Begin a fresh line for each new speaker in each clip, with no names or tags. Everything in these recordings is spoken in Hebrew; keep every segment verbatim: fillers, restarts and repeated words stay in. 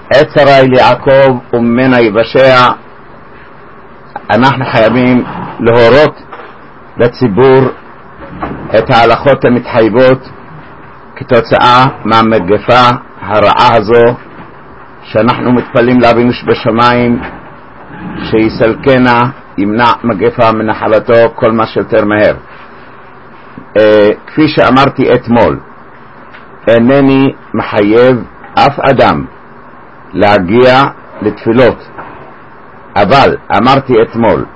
עת שרי ליעקב וממנה יבשע. אנחנו חייבים להורות לציבור את ההלכות המתחייבות כתוצאה מהמגפה הרעה הזו, שאנחנו מתפללים לאבינו שבשמיים שיסלקנה, ימנע מגפה מנחלתו כל מה שיותר מהר. אה, כפי שאמרתי אתמול, אינני מחייב אף אדם להגיע לתפילות, אבל אמרתי אתמול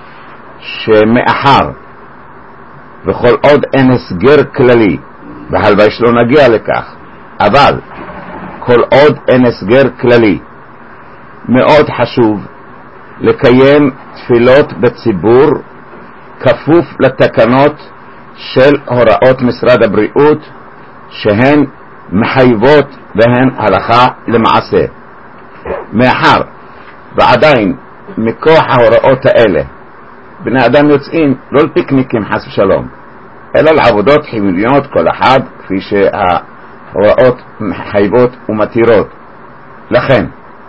שמאחר וכל עוד אין הסגר כללי, והלוואי שלא נגיע לכך, אבל כל עוד אין הסגר כללי, מאוד חשוב לקיים תפילות בציבור כפוף לתקנות של הוראות משרד הבריאות שהן מחייבות והן הלכה למעשה. מאחר ועדיין מכוח ההוראות האלה בני אדם יוצאים לא לפיקניקים חס ושלום, אלא לעבודות חיוניות כל אחד כפי שההוראות מחייבות ומתירות. לכן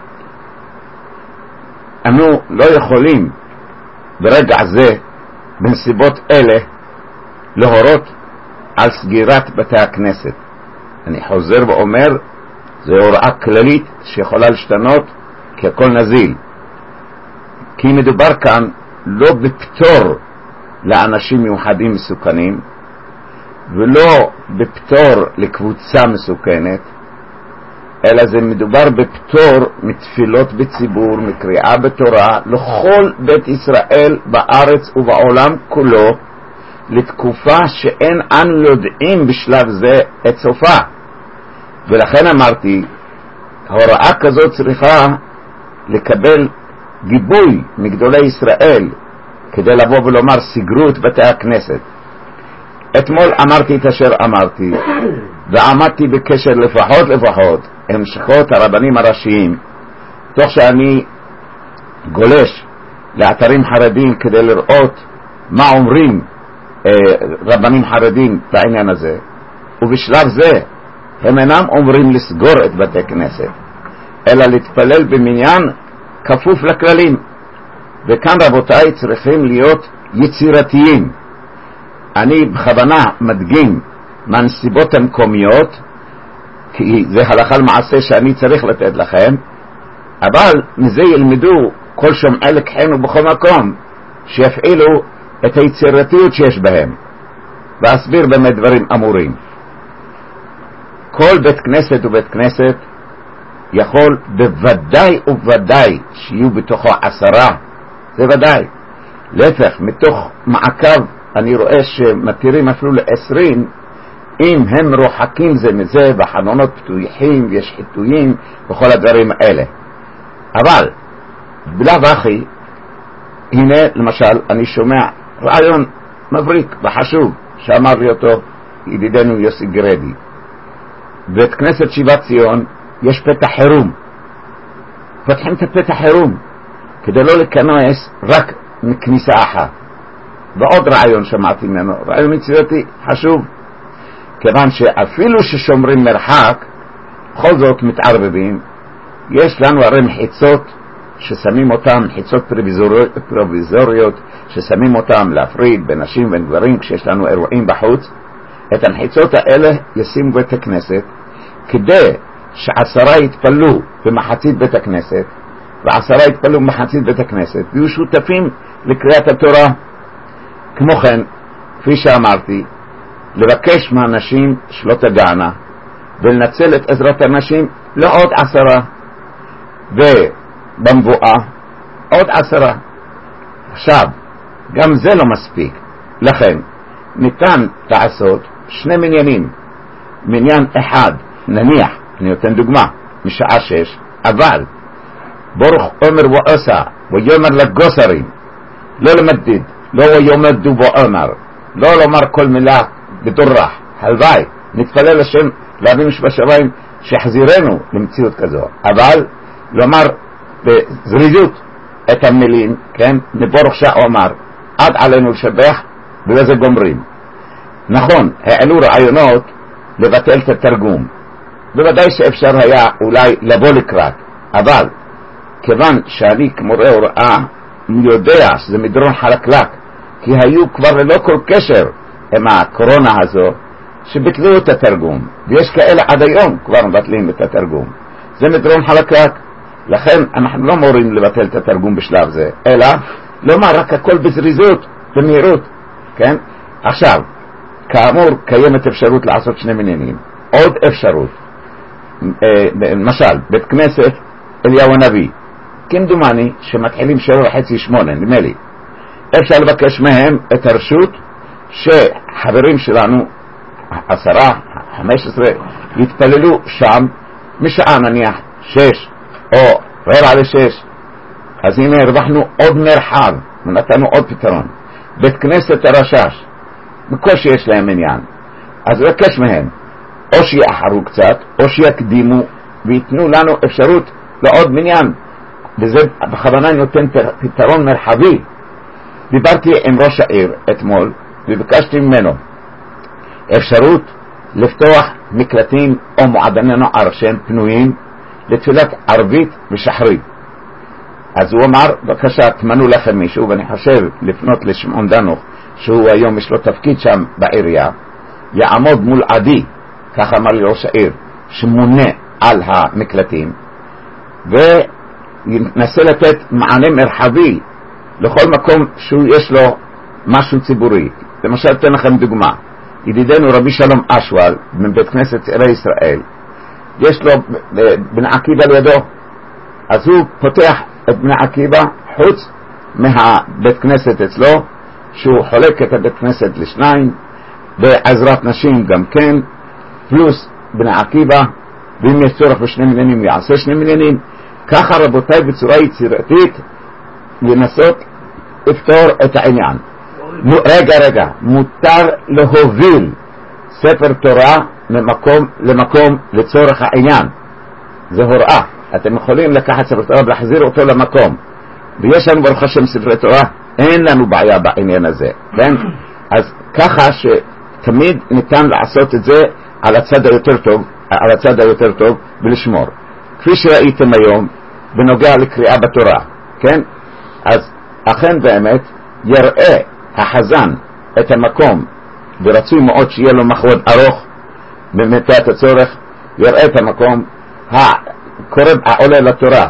אנו לא יכולים ברגע זה בנסיבות אלה להורות על סגירת בתי הכנסת. אני חוזר ואומר, זו הוראה כללית שיכולה להשתנות ככל נזיל, כי מדובר כאן לא בפטור לאנשים מיוחדים מסוכנים ולא בפטור לקבוצה מסוכנת, אלא זה מדובר בפטור מתפילות בציבור, מקריאה בתורה לכל בית ישראל בארץ ובעולם כולו, לתקופה שאין אנו יודעים בשלב זה את סופה. ולכן אמרתי, הוראה כזאת צריכה לקבל גיבוי מגדולי ישראל כדי לבוא ולומר סגרו את בתי הכנסת. אתמול אמרתי את אשר אמרתי, ועמדתי בקשר לפחות לפחות המשכות הרבנים הראשיים, תוך שאני גולש לאתרים חרדים כדי לראות מה אומרים אה, רבנים חרדים בעניין הזה, ובשלב זה הם אינם אומרים לסגור את בתי כנסת, אלא להתפלל במניין כפוף לכללים. וכאן רבותיי צריכים להיות יצירתיים. אני בכוונה מדגים מהנסיבות המקומיות, כי זה הלכה למעשה שאני צריך לתת לכם, אבל מזה ילמדו כל שומעי לקחנו בכל מקום, שיפעילו את היצירתיות שיש בהם. ואסביר במה דברים אמורים. כל בית כנסת ובית כנסת יכול בוודאי ובוודאי שיהיו בתוכו עשרה, זה ודאי. להפך, מתוך מעקב אני רואה שמתירים אפילו לעשרים, אם הם רוחקים זה מזה והחלונות פתוחים ויש חיטויים וכל הדברים האלה. אבל בלב אחי, הנה למשל אני שומע רעיון מבריק וחשוב שאמר לי אותו ידידנו יוסי גרדי. בית כנסת שיבת ציון יש פתח חירום, פותחים את הפתח חירום כדי לא להיכנס רק מכניסה אחת. ועוד רעיון שמעתי ממנו, רעיון יצירתי חשוב, כיוון שאפילו ששומרים מרחק בכל זאת מתערבבים. יש לנו הרי מחיצות ששמים אותם, מחיצות פרוביזוריות, פרוביזוריות ששמים אותם להפריד בין נשים ובין גברים כשיש לנו אירועים בחוץ. את המחיצות האלה ישימו בית הכנסת כדי שעשרה יתפלו במחצית בית הכנסת ועשרה יתפלו במחצית בית הכנסת ויהיו שותפים לקריאת התורה. כמו כן, כפי שאמרתי, לבקש מהאנשים שלא תגענה ולנצל את עזרת האנשים לעוד עשרה, ובמבואה עוד עשרה. עכשיו, גם זה לא מספיק, לכן ניתן לעשות שני מניינים. מניין אחד, נניח, אני נותן דוגמה, משעה שש, אבל ברוך אומר ועושה ויאמר לגוסרים, לא למדד, לא ויאמדו ואומר, לא לומר כל מילה בדורח. הלוואי נתפלל השם לאבינו שבשמיים שיחזירנו למציאות כזו, אבל לומר בזריזות את המילים, כן, נבורך שאומר עד עלינו לשבח, ובזה גומרים. נכון, העלו רעיונות לבטל את התרגום, בוודאי שאפשר היה אולי לבוא לקראת, אבל כיוון שאני כמורה הוראה יודע שזה מדרון חלקלק, כי היו כבר ללא כל קשר עם הקורונה הזו שביטלו את התרגום, ויש כאלה עד היום כבר מבטלים את התרגום. זה מדרון חלקלק, לכן אנחנו לא מורים לבטל את התרגום בשלב זה, אלא לומר רק הכל בזריזות, במהירות, כן? עכשיו, כאמור קיימת אפשרות לעשות שני מניינים. עוד אפשרות, למשל בית כנסת אליהו הנביא, כמדומני שמתחילים שבע וחצי שמונה, נדמה לי, אפשר לבקש מהם את הרשות שחברים שלנו עשרה, חמש עשרה יתפללו שם משעה נניח שש או רבע לשש. אז הנה הרווחנו עוד מרחב ונתנו עוד פתרון. בית כנסת הרשש בקושי יש להם עניין, אז לבקש מהם או שיאחרו קצת או שיקדימו ויתנו לנו אפשרות לעוד מניין, וזה בכוונה נותן פתרון מרחבי. דיברתי עם ראש העיר אתמול וביקשתי ממנו אפשרות לפתוח מקלטים או מועדני נוער שהם פנויים לתפילת ערבית ושחרית. אז הוא אמר בבקשה תמנו לכם מישהו, ואני חושב לפנות לשמעון דנוך שהוא היום יש לו תפקיד שם בעירייה, יעמוד מול עדי, ככה אמר לי ראש העיר, שמונה על המקלטים, וינסה לתת מענה מרחבי לכל מקום שהוא יש לו משהו ציבורי. למשל אתן לכם דוגמה, ידידנו רבי שלום אשואל מבית כנסת צעירי ישראל, יש לו בני עקיבא לידו, אז הוא פותח את בני עקיבא חוץ מהבית כנסת אצלו, שהוא חולק את הבית כנסת לשניים, בעזרת נשים גם כן, פלוס בני עקיבא, ואם יש צורך בשני מניינים יעשה שני מניינים. ככה רבותיי בצורה יצירתית לנסות לפתור את העניין. רגע רגע, מותר להוביל ספר תורה ממקום למקום לצורך העניין, זה הוראה. אתם יכולים לקחת ספר תורה ולהחזיר אותו למקום, ויש לנו ברוך השם ספרי תורה, אין לנו בעיה בעניין הזה, כן? אז ככה שתמיד ניתן לעשות את זה על הצד היותר טוב, על הצד היותר טוב ולשמור, כפי שראיתם היום בנוגע לקריאה בתורה, כן? אז אכן באמת יראה החזן את המקום, ורצוי מאוד שיהיה לו מחוות ארוך במידת הצורך, יראה את המקום, הקורב העולה לתורה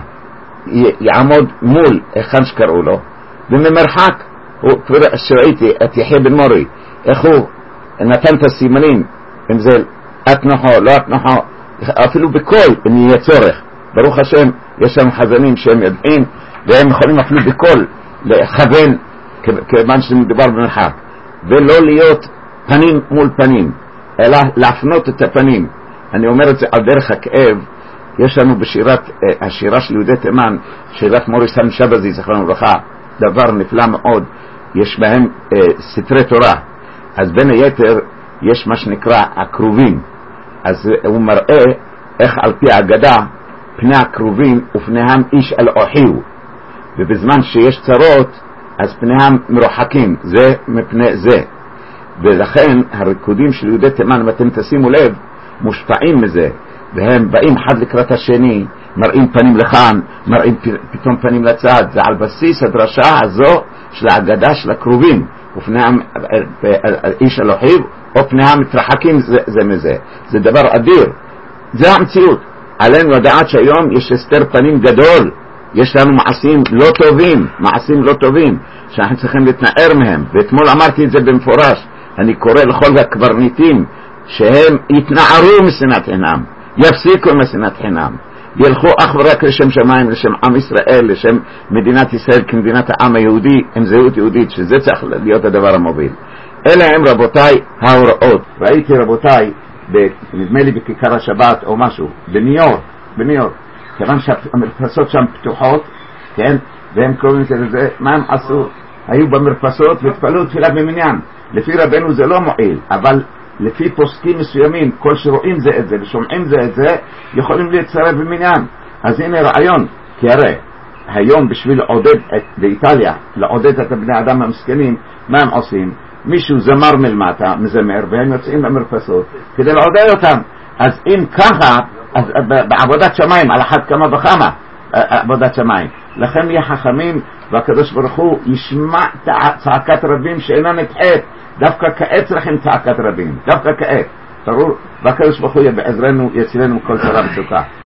יעמוד מול היכן שקראו לו, וממרחק שראיתי את יחיא בן מורי איך הוא נתן את הסימנים, אם זה אתנוחו לא אתנוחו, אפילו בקול אם יהיה צורך. ברוך השם יש שם חזנים שהם יודעים והם יכולים אפילו בקול לכוון כיוון שמדובר במרחק, ולא להיות פנים מול פנים אלא להפנות את הפנים. אני אומר את זה על דרך הכאב. יש לנו בשירת השירה של יהודי תימן, שירת מוריס המשבזי זכרנו לברכה, דבר נפלא מאוד, יש בהם אה, ספרי תורה. אז בין היתר יש מה שנקרא הקרובים, אז הוא מראה איך על פי האגדה פני הקרובים ופניהם איש אל אוחיו, ובזמן שיש צרות אז פניהם מרוחקים זה מפני זה, ולכן הריקודים של יהודי תימן, אם אתם תשימו לב, מושפעים מזה, והם באים אחד לקראת השני, מראים פנים לכאן, מראים פתאום פנים לצד. זה על בסיס הדרשה הזו של האגדה של הקרובים, ופניהם איש אלוהיו או פניהם מתרחקים זה, זה מזה. זה דבר אדיר, זה המציאות. עלינו לדעת שהיום יש הסתר פנים גדול, יש לנו מעשים לא טובים, מעשים לא טובים שאנחנו צריכים להתנער מהם, ואתמול אמרתי את זה במפורש. אני קורא לכל הקברניטים שהם יתנערו משנאת חינם, יפסיקו משנאת חינם, ילכו אך ורק לשם שמיים, לשם עם ישראל, לשם מדינת ישראל כמדינת העם היהודי עם זהות יהודית, שזה צריך להיות הדבר המוביל. אלה הם רבותיי ההוראות. ראיתי רבותיי נדמה לי בכיכר השבת או משהו בניו יורק, בניו יורק, כיוון שהמרפסות שם פתוחות, כן, והם קוראים לזה, מה הם עשו? היו במרפסות והתפללו תפילה במניין. לפי רבנו זה לא מועיל, אבל לפי פוסקים מסוימים, כל שרואים זה את זה ושומעים זה את זה, יכולים להצטרף במניין. אז הנה רעיון, כי הרי היום בשביל לעודד את, באיטליה, לעודד את הבני אדם המסכנים, מה הם עושים? מישהו זמר מלמטה, מזמר, והם יוצאים למרפסות כדי לעודד אותם. אז אם ככה, אז בעבודת שמיים על אחת כמה וכמה, עבודת שמיים. לכם יהיה חכמים, והקדוש ברוך הוא ישמע צעקת רבים שאינה נדחית. דווקא כעת צריכים צעקת רבים, דווקא כעת. ברור, והקדוש ברוך הוא יהיה בעזרנו, יצילנו מכל צרה ומצוקה.